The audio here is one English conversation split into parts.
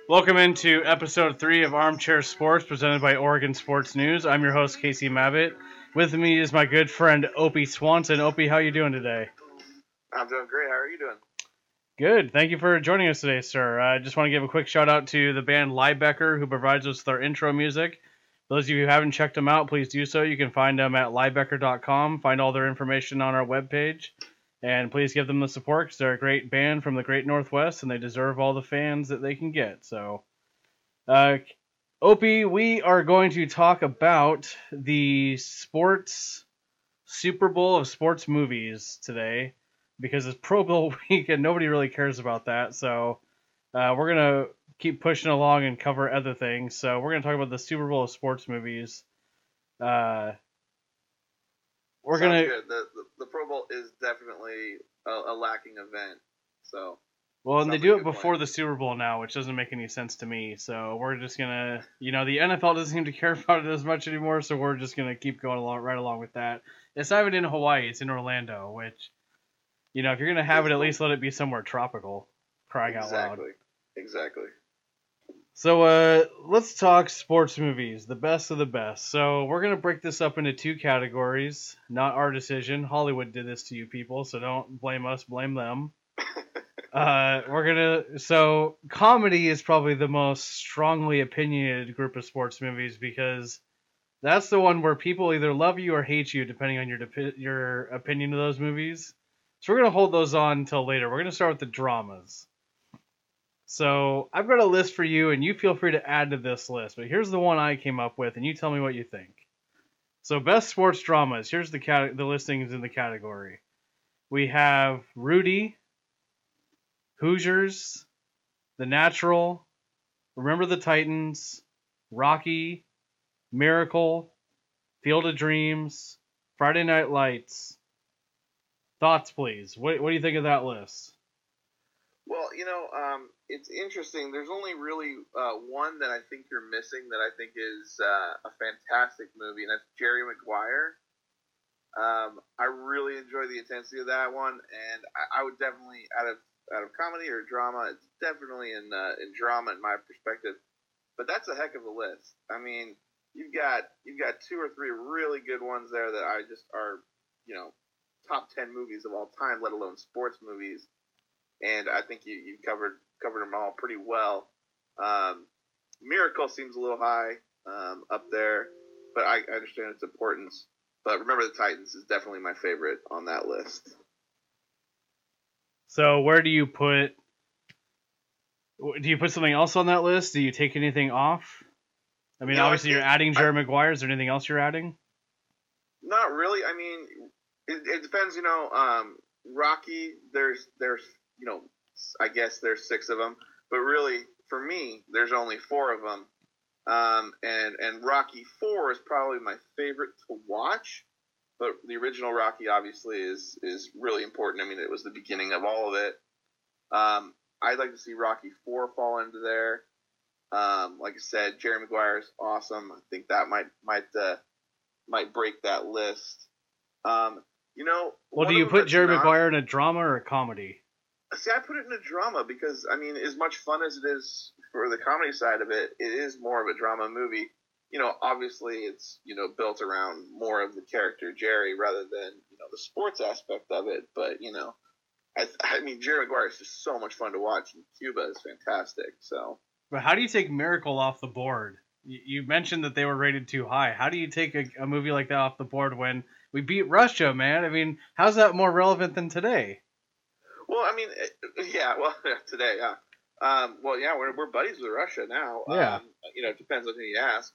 Welcome into episode 3 of Armchair Sports presented by Oregon Sports News. I'm your host, Casey Mavitt. With me is my good friend, Opie Swanson. Opie, how are you doing today? I'm doing great. How are you doing? Good. Thank you for joining us today, sir. I just want to give a quick shout out to the band Liebecker, who provides us with our intro music. For those of you who haven't checked them out, please do so. You can find them at liebecker.com. Find all their information on our webpage. And please give them the support because they're a great band from the Great Northwest and they deserve all the fans that they can get. So, Opie, we are going to talk about the sports Super Bowl of sports movies today because it's Pro Bowl week and nobody really cares about that. So, we're going to keep pushing along and cover other things. So, we're going to talk about the Super Bowl of sports movies. We're Sounds good. The Pro Bowl is definitely a lacking event. So. Well, and they do it before the Super Bowl now, which doesn't make any sense to me. So we're just gonna, the NFL doesn't seem to care about it as much anymore. So we're just gonna keep going right along with that. It's not even in Hawaii; it's in Orlando. Which, if you're gonna have it, at least let it be somewhere tropical. Crying out loud. Exactly. So let's talk sports movies, the best of the best. So we're gonna break this up into two categories. Not our decision. Hollywood did this to you people, so don't blame us. Blame them. So comedy is probably the most strongly opinionated group of sports movies because that's the one where people either love you or hate you depending on your opinion of those movies. So we're going to hold those on until later. We're going to start with the dramas. So I've got a list for you and you feel free to add to this list, but here's the one I came up with and you tell me what you think. So best sports dramas, here's the listings in the category. We have Rudy, Hoosiers, The Natural, Remember the Titans, Rocky, Miracle, Field of Dreams, Friday Night Lights. Thoughts, please. What do you think of that list? Well, it's interesting. There's only really one that I think you're missing that I think is a fantastic movie, and that's Jerry Maguire. I really enjoy the intensity of that one, and I would definitely, out of comedy or drama, it's definitely in drama in my perspective. But that's a heck of a list. I mean, you've got two or three really good ones there that I just are, top 10 movies of all time, let alone sports movies. And I think you covered them all pretty well. Miracle seems a little high up there, but I understand its importance. But Remember the Titans is definitely my favorite on that list. So where do you put something else on that list? Do you take anything off? I mean, obviously you're adding Jerry Maguire. Is there anything else you're adding? Not really. I mean, it depends. Rocky. There's I guess there's 6 of them, but really for me, there's only 4 of them. And Rocky 4 is probably my favorite to watch. But the original Rocky obviously is really important. I mean, it was the beginning of all of it. I'd like to see Rocky 4 fall into there. Like I said, Jerry Maguire is awesome. I think that might break that list. Well, do you put Jerry Maguire in a drama or a comedy? See, I put it in a drama because, I mean, as much fun as it is for the comedy side of it, it is more of a drama movie. Obviously it's, built around more of the character Jerry rather than, the sports aspect of it. But, I mean, Jerry Maguire is just so much fun to watch, and Cuba is fantastic. So, but how do you take Miracle off the board? You mentioned that they were rated too high. How do you take a movie like that off the board when we beat Russia, man? I mean, how's that more relevant than today? Well, I mean, today, yeah. Well, yeah, we're buddies with Russia now. Yeah. It depends on who you ask.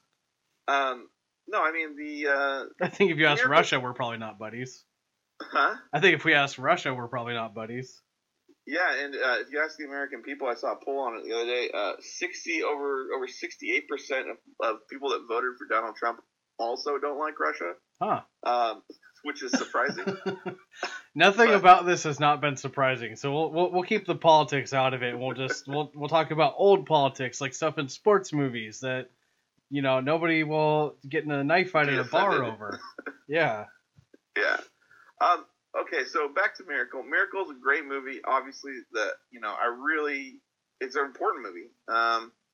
No, I mean I think if you ask Russia, we're probably not buddies. Huh? I think if we ask Russia, we're probably not buddies. Yeah, and if you ask the American people, I saw a poll on it the other day. Over 68% of people that voted for Donald Trump also don't like Russia. Huh. Which is surprising. Nothing about this has not been surprising. So we'll keep the politics out of it. We'll talk about old politics, like stuff in sports movies that nobody will get in a knife fight at a bar over. Yeah. Yeah. Okay, so back to Miracle. Miracle is a great movie. Obviously, it's an important movie.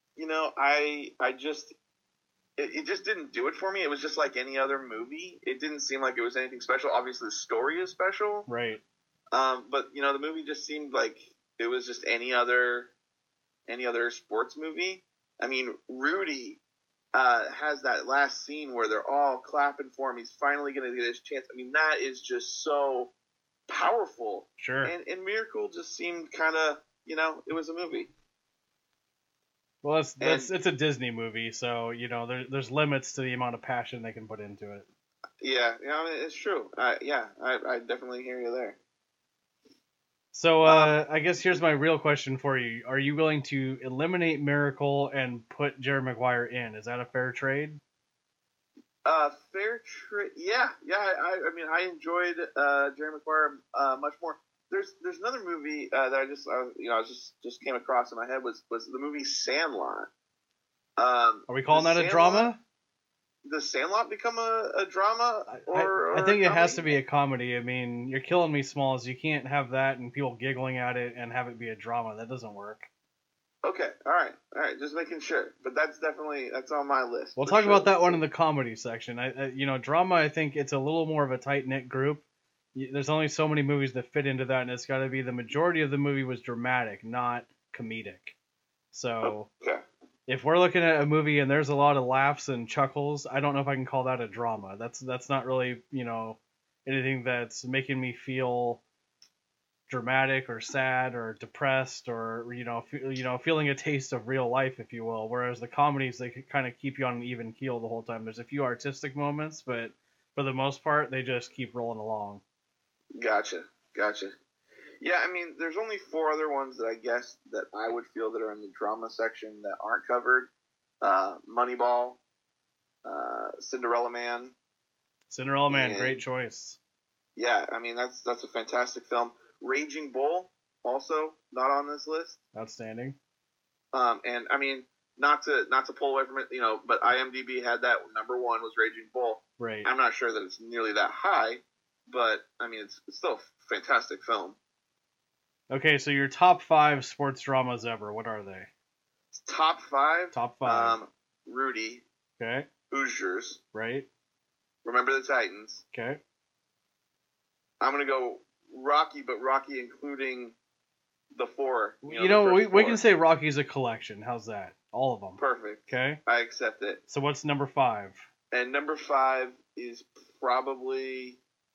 I just it just didn't do it for me. It was just like any other movie. It didn't seem like it was anything special. Obviously, the story is special, Right. but the movie just seemed like it was just any other sports movie. I mean, Rudy has that last scene where they're all clapping for him. He's finally going to get his chance. I mean, that is just so powerful. Sure. And Miracle just seemed kind of, it was a movie. Well, it's a Disney movie, so there's limits to the amount of passion they can put into it. Yeah, I mean, it's true. I definitely hear you there. So I guess here's my real question for you: are you willing to eliminate Miracle and put Jerry Maguire in? Is that a fair trade? Fair trade. Yeah. I mean, I enjoyed Jerry Maguire much more. There's another movie that I just came across in my head was the movie Sandlot. Are we calling that a drama? Does Sandlot become a drama? I think it has to be a comedy. I mean, You're Killing Me, Smalls. You can't have that and people giggling at it and have it be a drama. That doesn't work. Okay, all right, just making sure. But that's on my list. We'll talk about that one in the comedy section. Drama, I think it's a little more of a tight-knit group. There's only so many movies that fit into that, and it's got to be the majority of the movie was dramatic, not comedic. So okay. If we're looking at a movie and there's a lot of laughs and chuckles, I don't know if I can call that a drama. That's not really, anything that's making me feel dramatic or sad or depressed or feeling a taste of real life, if you will. Whereas the comedies, they kind of keep you on an even keel the whole time. There's a few artistic moments, but for the most part, they just keep rolling along. Gotcha. Yeah, I mean, there's only 4 other ones that I guess that I would feel that are in the drama section that aren't covered. Moneyball, Cinderella Man. Cinderella Man, great choice. Yeah, I mean that's a fantastic film. Raging Bull, also not on this list. Outstanding. And I mean, not to pull away from it, but IMDb had that number 1 was Raging Bull. Right. I'm not sure that it's nearly that high, but I mean it's still a fantastic film. Okay, so your top 5 sports dramas ever, what are they? Top 5? Top 5. Rudy. Okay. Hoosiers. Right. Remember the Titans. Okay. I'm going to go Rocky, but Rocky including the 4. We can say Rocky's a collection. How's that? All of them. Perfect. Okay. I accept it. So what's number 5? And number 5 is probably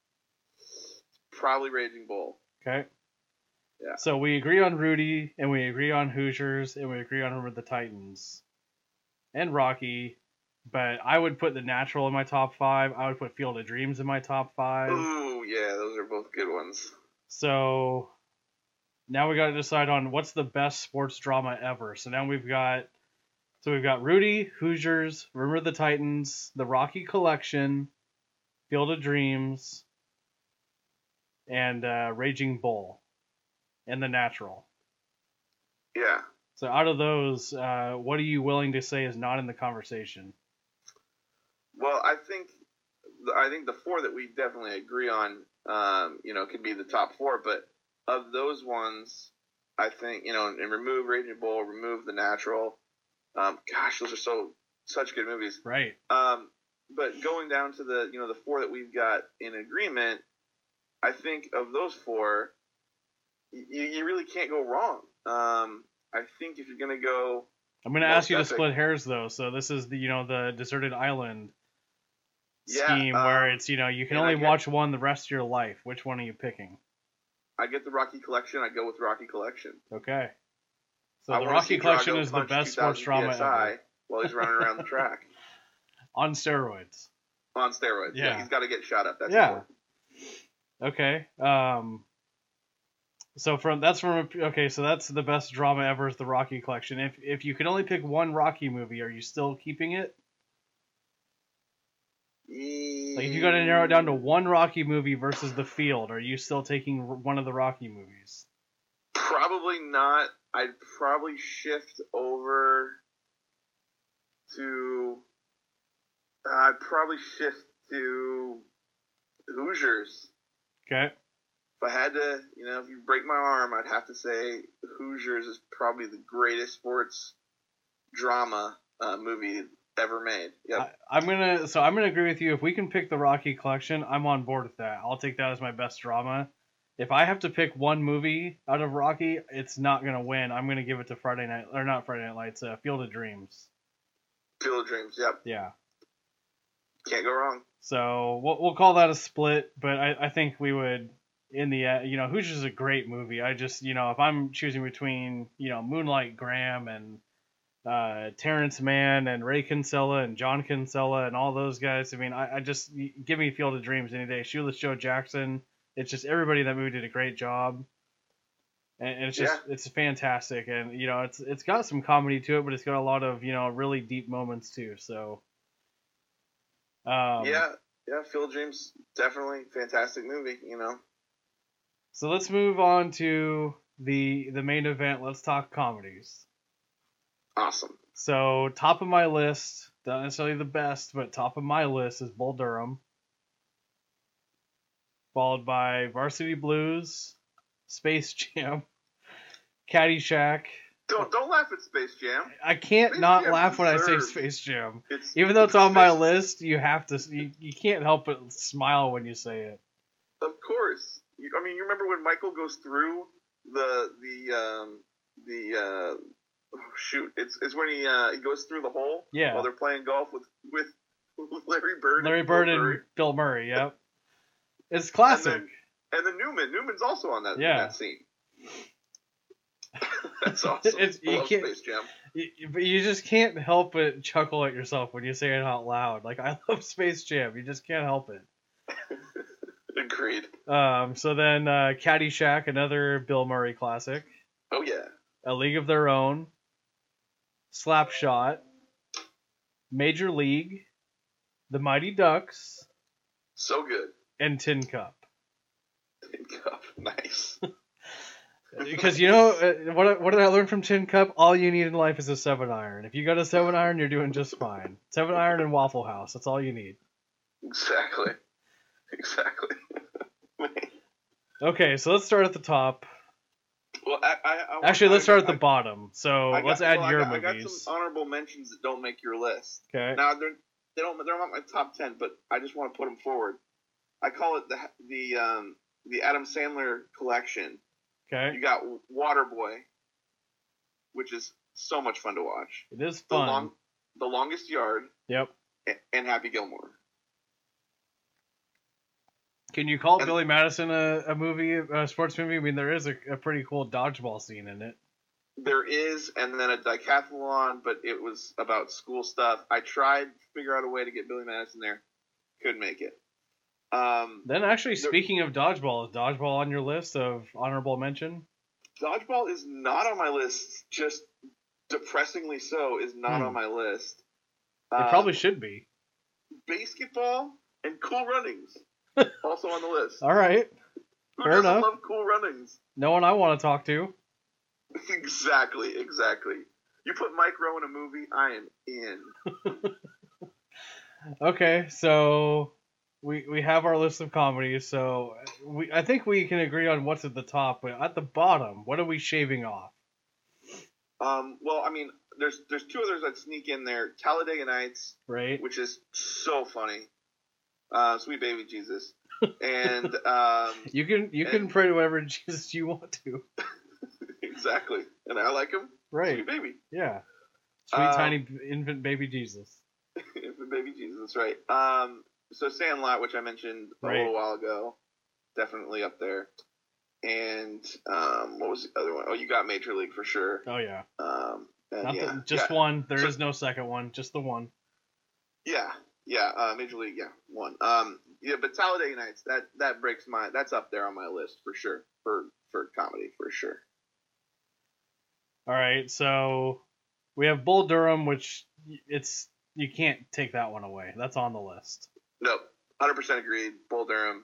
Raging Bull. Okay. Yeah. So we agree on Rudy, and we agree on Hoosiers, and we agree on Remember the Titans, and Rocky. But I would put The Natural in my top 5. I would put Field of Dreams in my top 5. Ooh, yeah, those are both good ones. So now we got to decide on what's the best sports drama ever. So now we've got Rudy, Hoosiers, Remember the Titans, The Rocky Collection, Field of Dreams, and Raging Bull, and The Natural. Yeah. So out of those, what are you willing to say is not in the conversation? Well, I think the 4 that we definitely agree on, could be the top 4. But of those ones, I think and remove Raging Bull, remove The Natural. Gosh, those are such good movies. Right. But going down to the 4 that we've got in agreement, I think of those 4, you really can't go wrong. I think if you're gonna go, I'm gonna ask you to split hairs though. So this is the Deserted Island scheme where it's you can only watch one the rest of your life. Which one are you picking? I get the Rocky Collection. I go with Rocky Collection. Okay. So the Rocky Collection is the best sports drama ever. While he's running around the track. On steroids. On steroids. Yeah, he's got to get shot up. That's important. Okay. So that's the best drama ever is the Rocky Collection. If you could only pick one Rocky movie, are you still keeping it? Like if you got to narrow it down to one Rocky movie versus The Field, are you still taking one of the Rocky movies? Probably not. I'd probably shift over to. I'd probably shift to Hoosiers. Okay. If I had to, if you break my arm, I'd have to say Hoosiers is probably the greatest sports drama movie ever made. Yep. I'm gonna agree with you. If we can pick the Rocky collection, I'm on board with that. I'll take that as my best drama. If I have to pick one movie out of Rocky, it's not gonna win. I'm gonna give it to not Friday Night Lights, Field of Dreams. Field of Dreams. Yep. Yeah. Can't go wrong. So we'll call that a split, but I think we would in the Hoosiers is a great movie. I just if I'm choosing between Moonlight Graham and Terrence Mann and Ray Kinsella and John Kinsella and all those guys. I mean, I just give me Field of Dreams any day. Shoeless Joe Jackson. It's just everybody in that movie did a great job, and it's just it's fantastic. And it's got some comedy to it, but it's got a lot of really deep moments too. So yeah, Field of Dreams definitely fantastic movie. So let's move on to the main event. Let's talk comedies. Awesome. So top of my list, not necessarily the best, but top of my list is Bull Durham, followed by Varsity Blues, Space Jam, Caddyshack. Don't laugh at Space Jam. I can't Space not Jam laugh when I say Space Jam. Even though it's on my list, you have to. You can't help but smile when you say it. Of course. You remember when Michael goes through the it's when he goes through the hole while they're playing golf with Larry Bird. Larry Bird and Bill Murray. Yep. It's classic. And then Newman's also on that scene. That's awesome. I love Space Jam. But you just can't help but chuckle at yourself when you say it out loud. Like, I love Space Jam. You just can't help it. Agreed. So then Caddyshack, another Bill Murray classic. Oh, yeah. A League of Their Own. Slapshot. Major League. The Mighty Ducks. So good. And Tin Cup. Tin Cup. Nice. Because what did I learn from Tin Cup? All you need in life is a 7-iron. If you got a 7-iron, you're doing just fine. 7-iron and Waffle House. That's all you need. Exactly. Okay, so let's start at the top. Well, actually, let's start at the bottom. So let's add your movies. I got some honorable mentions that don't make your list. Okay. Now they're not my top 10, but I just want to put them forward. I call it the Adam Sandler collection. Okay. You got Waterboy, which is so much fun to watch. It is fun. The Longest Yard. Yep. And Happy Gilmore. Can you call Billy Madison a sports movie? I mean, there is a pretty cool dodgeball scene in it. There is, and then a decathlon, but it was about school stuff. I tried to figure out a way to get Billy Madison there. Couldn't make it. Then actually, speaking of dodgeball, is dodgeball on your list of honorable mention? Dodgeball is not on my list. Just depressingly so is not on my list. It probably should be. Basketball and Cool Runnings. Also on the list. All right. Who doesn't love Cool Runnings? No one I want to talk to. Exactly. You put Mike Rowe in a movie, I am in. Okay, so we have our list of comedies. So I think we can agree on what's at the top, but at the bottom, what are we shaving off? Well, I mean, there's two others that sneak in there. Talladega Nights, right? Which is so funny. Sweet Baby Jesus, and you can pray to whatever Jesus you want to. Exactly, and I like him. Right, Sweet Baby. Yeah, sweet tiny infant baby Jesus. Infant baby Jesus, right? So Sandlot, which I mentioned a little while ago, definitely up there. And what was the other one? Oh, you got Major League for sure. Oh yeah. Just one. There is no second one. Just the one. Yeah. Major League, one. But Talladega Nights, that breaks that's up there on my list for sure. For comedy, for sure. All right, so we have Bull Durham, which you can't take that one away. That's on the list. Nope, 100% agreed. Bull Durham.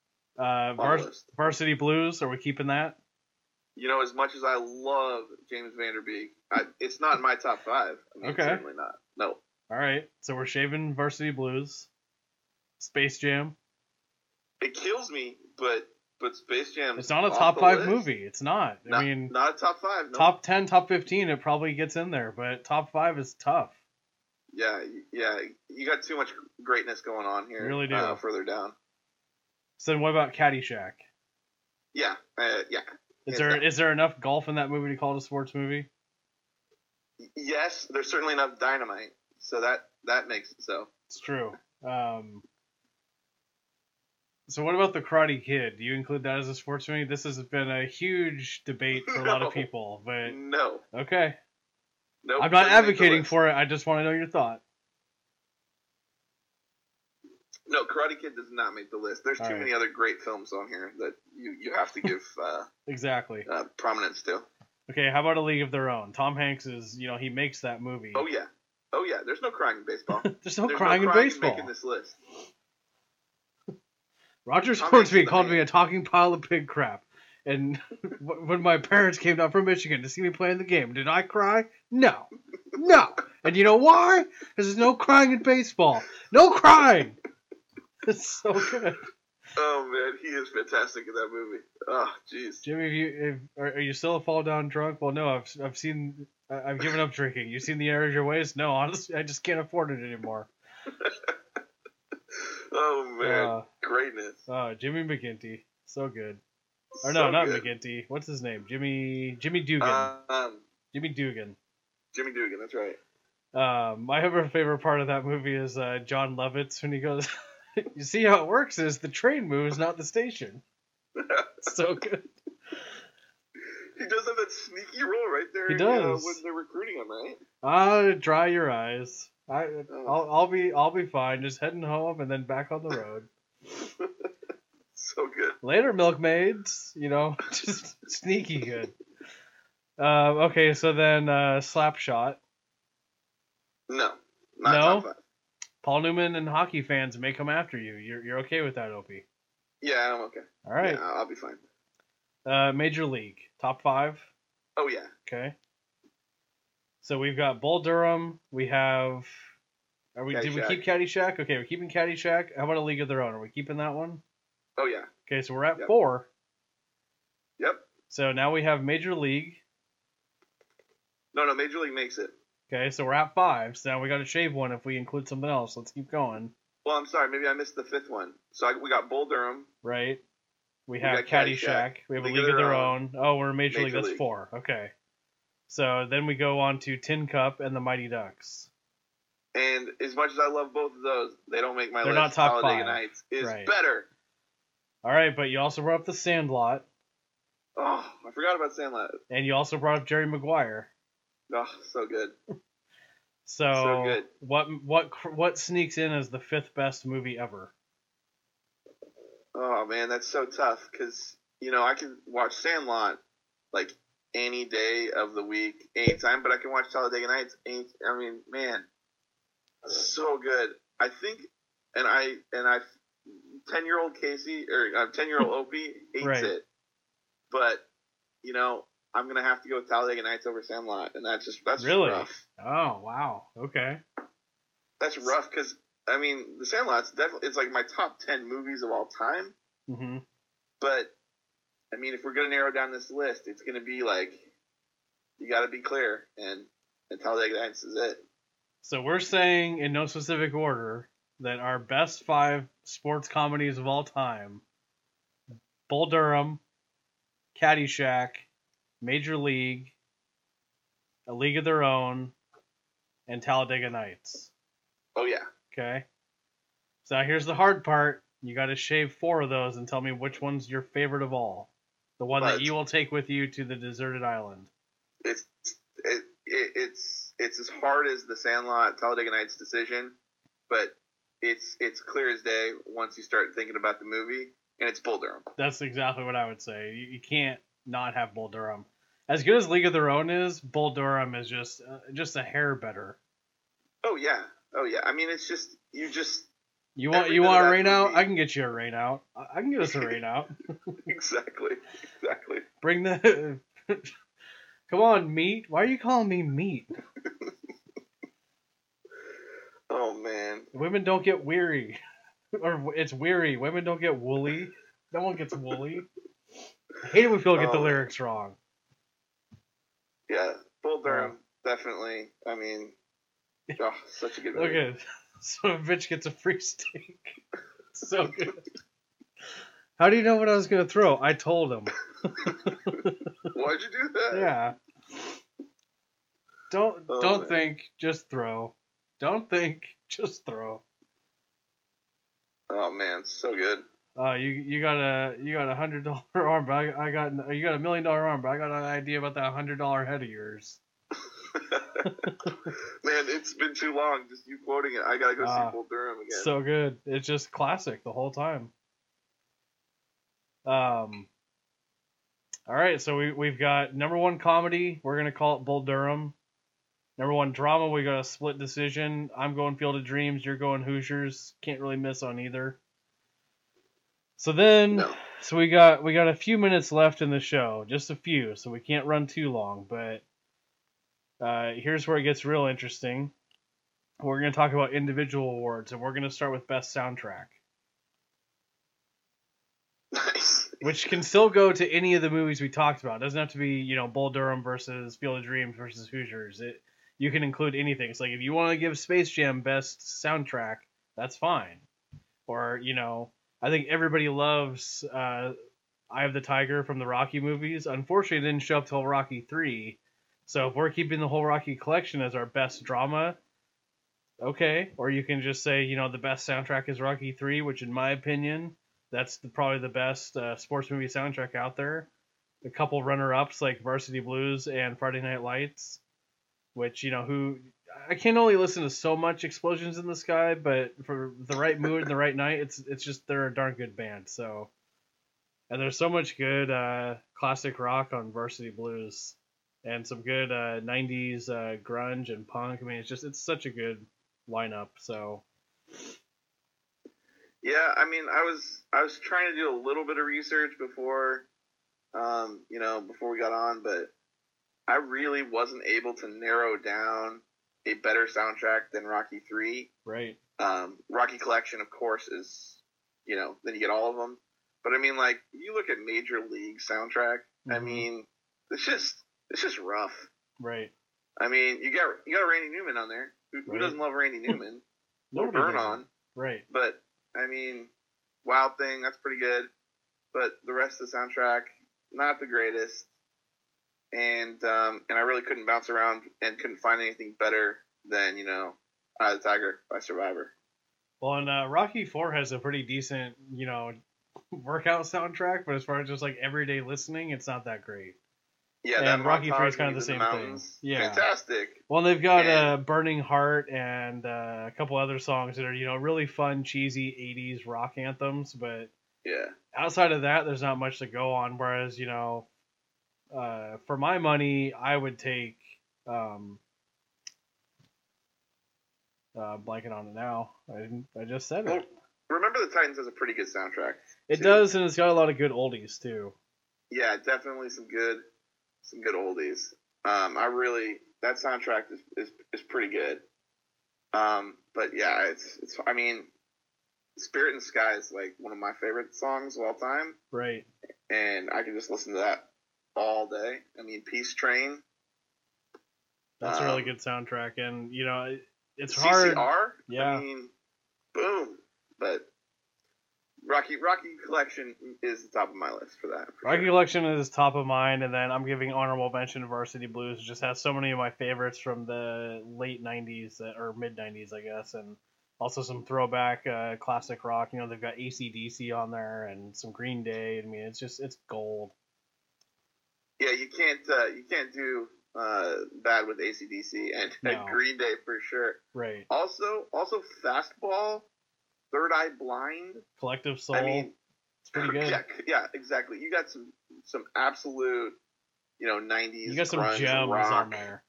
Varsity Blues, are we keeping that? As much as I love James Van Der Beek, it's not in my top 5. Okay. Certainly not. No. All right, so we're shaving Varsity Blues. Space Jam. It kills me, but But Space Jam. It's not a top 5 movie. It's not. Not, I mean, not a top 5. No. Top 10, top 15, it probably gets in there, but top 5 is tough. Yeah. You got too much greatness going on here. You really do. Further down. So then, what about Caddyshack? Yeah. Yeah. Is there enough golf in that movie to call it a sports movie? Yes, there's certainly enough dynamite, so that makes it so. It's true. So what about the Karate Kid? Do you include that as a sports movie? This has been a huge debate for a lot of people, but no. Okay. Nope, I'm not advocating for it. I just want to know your thought. No, Karate Kid does not make the list. There's too many other great films on here that you have to give exactly prominence to. Okay, how about A League of Their Own? Tom Hanks is, he makes that movie. Oh yeah. There's no crying in baseball. There's no crying in baseball. Making this list. Roger Sportsby called me a talking pile of pig crap. And when my parents came down from Michigan to see me playing the game, did I cry? No. And you know why? Because there's no crying in baseball. No crying. It's so good. Oh man, he is fantastic in that movie. Oh, jeez. Jimmy, are you still a fall down drunk? Well, no, I've given up drinking. You seen the error of your ways? No, honestly, I just can't afford it anymore. Oh man, greatness. Jimmy McGinty, so good. Or no, not good. McGinty. What's his name? Jimmy Dugan. Jimmy Dugan. Jimmy Dugan, that's right. My favorite part of that movie is John Lovitz when he goes. You see how it works is the train moves, not the station. So good. He does have that sneaky role right there. He does when they're recruiting him, right? Dry your eyes. I'll be fine. Just heading home and then back on the road. So good. Later, milkmaids. Just sneaky good. Okay, so then Slapshot. No, not top 5. Paul Newman and hockey fans may come after you. You're okay with that, Opie? Yeah, I'm okay. All right. Yeah, I'll be fine. Major League, top 5? Oh, yeah. Okay. So we've got Bull Durham. We have... Did we keep Caddyshack? Okay, we're keeping Caddyshack. How about A League of Their Own? Are we keeping that one? Oh, yeah. Okay, so we're at 4. Yep. So now we have Major League. No, Major League makes it. Okay, so we're at 5. So now we got to shave one if we include something else. Let's keep going. Well, I'm sorry. Maybe I missed the 5th one. So we got Bull Durham. Right. We have Caddyshack. We have A League of Their Own. Oh, we're Major League. That's 4. Okay. So then we go on to Tin Cup and the Mighty Ducks. And as much as I love both of those, they don't make my list. They're not top 5. Talladega Nights is better. All right, but you also brought up The Sandlot. Oh, I forgot about Sandlot. And you also brought up Jerry Maguire. Oh, so good. So good. What sneaks in as the 5th best movie ever? Oh man, that's so tough because I can watch Sandlot like any day of the week, anytime, but I can watch Talladega Nights. I mean, man, so good. I think, and I 10-year-old Casey or 10-year-old Opie hates it, but I'm gonna have to go with Talladega Nights over Sandlot, and that's really rough. Oh wow, okay. That's rough because I mean the Sandlot's definitely it's like my top 10 movies of all time. Mm-hmm. But I mean, if we're gonna narrow down this list, it's gonna be like you got to be clear, and Talladega Nights is it. So we're saying in no specific order that our best 5 sports comedies of all time: Bull Durham, Caddyshack, Major League, A League of Their Own, and Talladega Nights. Oh, yeah. Okay. So now here's the hard part. You got to shave 4 of those and tell me which one's your favorite of all. The one that you will take with you to the deserted island. It's as hard as the Sandlot Talladega Nights decision, but it's clear as day once you start thinking about the movie, and it's Bull Durham. That's exactly what I would say. You can't not have Bull Durham. As good as League of Their Own is, Bull Durham is just a hair better. Oh yeah. I mean, it's just you want a rain out? I can get you a rain out. I can get us a rain out. Exactly. Bring the. Come on, meat. Why are you calling me meat? Oh man. Women don't get weary, or it's weary. Women don't get woolly. No one gets woolly. I hate it when people get the lyrics wrong. Yeah, Bull Durham, definitely. I mean, such a good movie. Okay, so a bitch gets a free steak. So good. How do you know what I was gonna throw? I told him. Why'd you do that? Yeah. Don't think, just throw. Don't think, just throw. Oh man, so good. You got a $100 arm, but I got you got $1 million arm, but I got an idea about that $100 head of yours. Man, it's been too long. Just you quoting it. I gotta go see Bull Durham again. So good. It's just classic the whole time. All right, so we've got number one comedy. We're gonna call it Bull Durham. Number one drama. We got a split decision. I'm going Field of Dreams. You're going Hoosiers. Can't really miss on either. So then, so we got a few minutes left in the show, just a few, so we can't run too long. But here's where it gets real interesting. We're going to talk about individual awards, and we're going to start with Best Soundtrack. Nice. Which can still go to any of the movies we talked about. It doesn't have to be, Bull Durham versus Field of Dreams versus Hoosiers. You can include anything. It's like if you want to give Space Jam Best Soundtrack, that's fine. Or, I think everybody loves Eye of the Tiger from the Rocky movies. Unfortunately, it didn't show up till Rocky 3. So if we're keeping the whole Rocky collection as our best drama, okay. Or you can just say, the best soundtrack is Rocky 3, which in my opinion, that's probably the best sports movie soundtrack out there. A couple runner-ups like Varsity Blues and Friday Night Lights, which, I can only listen to so much Explosions in the Sky, but for the right mood and the right night, it's just they're a darn good band. So, and there's so much good classic rock on Varsity Blues, and some good 90s grunge and punk. I mean, it's such a good lineup. So, yeah, I mean, I was trying to do a little bit of research before, before we got on, but I really wasn't able to narrow down a better soundtrack than Rocky 3. Right. Rocky Collection, of course, is, then you get all of them. But I mean, like, you look at Major League soundtrack, I mean, it's just rough. Right. I mean, you got Randy Newman on there. Who doesn't love Randy Newman? Nobody Burn does. On. Right. But, I mean, Wild Thing, that's pretty good. But the rest of the soundtrack, not the greatest. And I really couldn't bounce around and couldn't find anything better than, Eye of the Tiger by Survivor. Well, and Rocky 4 has a pretty decent, workout soundtrack, but as far as just like everyday listening, it's not that great. Yeah, and Rocky 3 is kind of the same thing. Yeah, fantastic. Well, they've got Burning Heart and a couple other songs that are really fun, cheesy 80s rock anthems, but outside of that, there's not much to go on. Whereas for my money, I would take blanking on it now. I just said it. Remember the Titans has a pretty good soundtrack. It does, and it's got a lot of good oldies too. Yeah, definitely some good oldies. That soundtrack is pretty good. But yeah, it's I mean, Spirit in the Sky is like one of my favorite songs of all time. Right. And I can just listen to that all day. I mean, Peace Train. That's a really good soundtrack, and it's CCR, hard. Yeah. I mean, boom. But Rocky Collection is the top of my list for that. Rocky Collection is top of mind, and then I'm giving honorable mention to Varsity Blues. It just has so many of my favorites from the late 90s or mid 90s, I guess, and also some throwback classic rock. They've got AC/DC on there and some Green Day. I mean, it's gold. Yeah, you can't do bad with AC/DC and Green Day for sure. Right. Also Fastball, Third Eye Blind, Collective Soul. I mean, it's pretty good. Yeah, exactly. You got some absolute 90s. You got some grunge gems rock on there.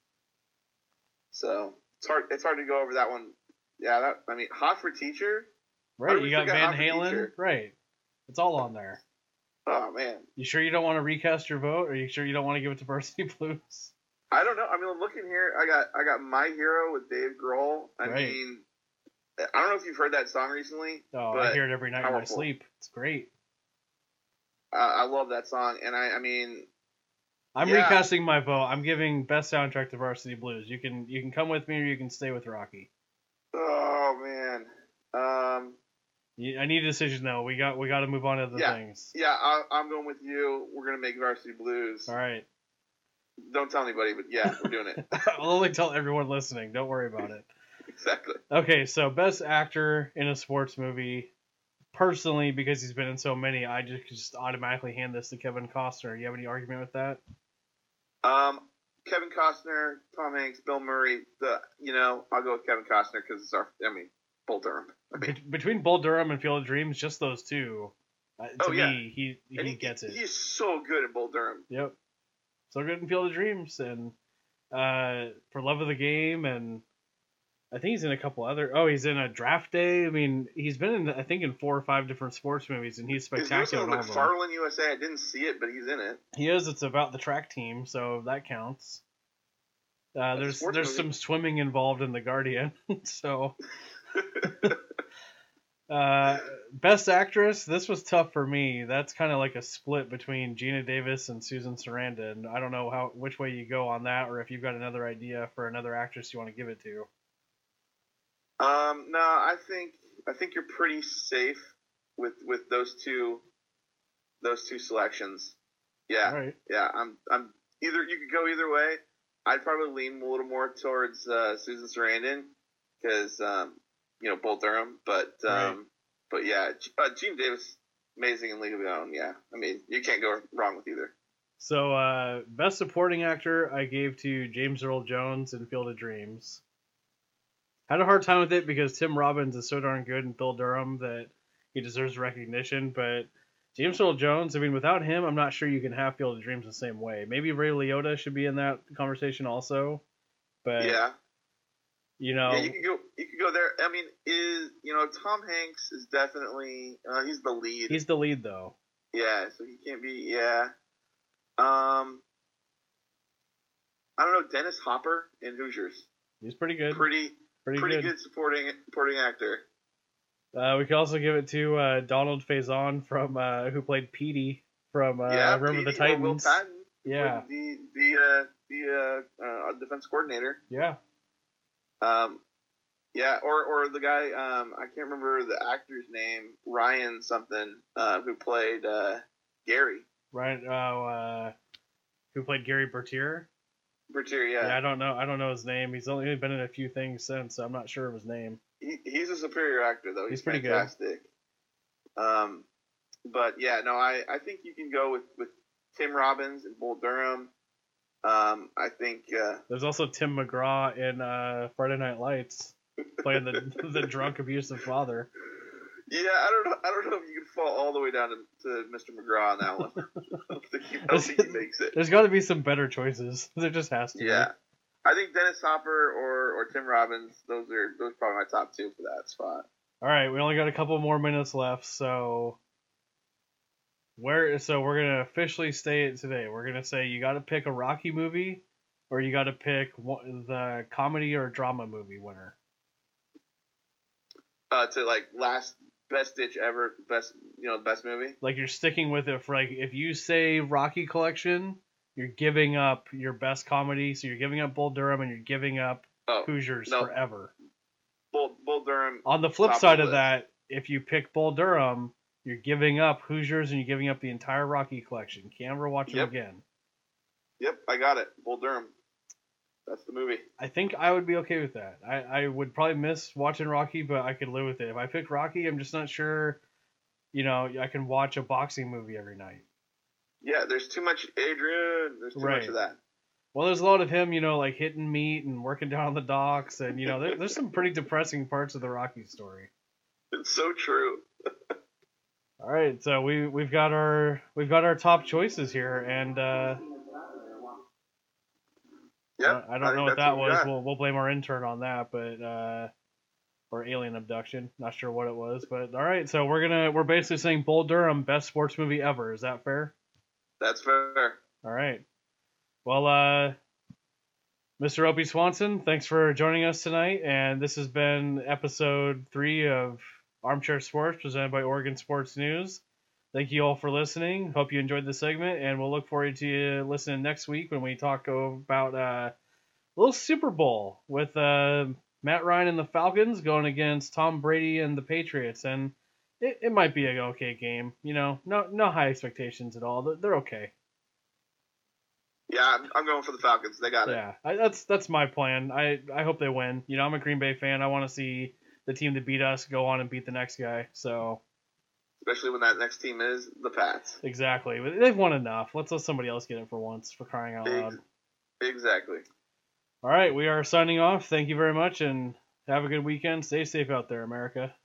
So it's hard to go over that one. Yeah, Hot for Teacher. Right, you got Van Halen. Right, it's all on there. Oh man, you sure you don't want to recast your vote? Or are you sure you don't want to give it to Varsity Blues? I don't know. I mean, I'm looking here. I got My Hero with Dave Grohl. I don't know if you've heard that song recently. Oh, I hear it every night in my sleep. It's great. I love that song, and I mean, I'm yeah. recasting my vote. I'm giving best soundtrack to Varsity Blues. You can come with me or you can stay with Rocky. Oh man. I need a decision though. We got to move on to other things. Yeah, I'm going with you. We're gonna make Varsity Blues. All right. Don't tell anybody, but yeah, we're doing it. I'll only tell everyone listening. Don't worry about it. Exactly. Okay, so best actor in a sports movie. Personally, because he's been in so many, I just automatically hand this to Kevin Costner. You have any argument with that? Kevin Costner, Tom Hanks, Bill Murray. I'll go with Kevin Costner because it's Bull Durham. Between Bull Durham and Field of Dreams, just those two. To me, he gets it. He's so good in Bull Durham. Yep, so good in Field of Dreams and For Love of the Game, and I think he's in a couple other. Oh, he's in a Draft Day. I mean, he's been in 4 or 5 different sports movies, and he's spectacular. He's also McFarland USA. I didn't see it, but he's in it. He is. It's about the track team, so that counts. There's some swimming involved in The Guardian, so. Best actress. This was tough for me. That's kind of like a split between Gina Davis and Susan Sarandon. I don't know which way you go on that, or if you've got another idea for another actress you want to give it to. No, I think you're pretty safe with those two selections. Yeah. Right. Yeah, I'm either you could go either way. I'd probably lean a little more towards Susan Sarandon because Bull Durham, but right. But yeah, Gene Davis, amazing in League of Their Own. Yeah, I mean you can't go wrong with either. So best supporting actor I gave to James Earl Jones in Field of Dreams. Had a hard time with it because Tim Robbins is so darn good in Bull Durham that he deserves recognition. But James Earl Jones, I mean, without him, I'm not sure you can have Field of Dreams the same way. Maybe Ray Liotta should be in that conversation also. But yeah, yeah, you could go there. I mean, Tom Hanks is definitely he's the lead. He's the lead though. Yeah, so he can't be. Yeah. I don't know, Dennis Hopper in Hoosiers. He's pretty good. Pretty good supporting actor. We could also give it to Donald Faison from who played Petey from Remember the Titans. Will Patton. Yeah. The defense coordinator. Yeah. Yeah, or the guy I can't remember the actor's name, Ryan something, who played Gary. Ryan, who played Gary Bertier? Bertier, yeah. Yeah, I don't know his name. He's only been in a few things since, so I'm not sure of his name. He's a superior actor, though. He's pretty fantastic. Good. But yeah, no, I think you can go with Tim Robbins and Bull Durham. I think there's also Tim McGraw in Friday Night Lights playing the drunk abusive father. Yeah, I don't know if you can fall all the way down to Mr. McGraw on that one. I don't think he makes it. There's got to be some better choices. There just has to. Yeah, I think Dennis Hopper or Tim Robbins. Those are probably my top 2 for that spot. All right, we only got a couple more minutes left, so we're gonna officially say it today. We're gonna say you got to pick a Rocky movie, or you got to pick the comedy or drama movie winner. To like last best ditch ever, best movie. Like you're sticking with it for like if you say Rocky Collection, you're giving up your best comedy, so you're giving up Bull Durham and you're giving up Hoosiers forever. Bull Durham. On the flip side of that, if you pick Bull Durham, you're giving up Hoosiers and you're giving up the entire Rocky Collection. Can't ever watch them again. Yep, I got it. Bull Durham. That's the movie. I think I would be okay with that. I would probably miss watching Rocky, but I could live with it. If I pick Rocky, I'm just not sure, I can watch a boxing movie every night. Yeah, there's too much Adrian. There's too much of that. Well, there's a lot of him, like hitting meat and working down on the docks, and there's some pretty depressing parts of the Rocky story. It's so true. All right, so we've got our top choices here, and I don't know what that was. We'll blame our intern on that, but or alien abduction. Not sure what it was, but all right. So we're basically saying Bull Durham, best sports movie ever. Is that fair? That's fair. All right. Well, Mr. Opie Swanson, thanks for joining us tonight, and this has been episode 3 of Armchair Sports, presented by Oregon Sports News. Thank you all for listening. Hope you enjoyed the segment, and we'll look forward to you listening next week when we talk about a little Super Bowl with Matt Ryan and the Falcons going against Tom Brady and the Patriots, and it might be an okay game. No high expectations at all. They're okay. Yeah, I'm going for the Falcons. They got it. Yeah, that's my plan. I hope they win. I'm a Green Bay fan. I want to see the team that beat us go on and beat the next guy. So, especially when that next team is the Pats. Exactly. They've won enough. Let's let somebody else get it for once, for crying out loud. Exactly. All right, we are signing off. Thank you very much, and have a good weekend. Stay safe out there, America.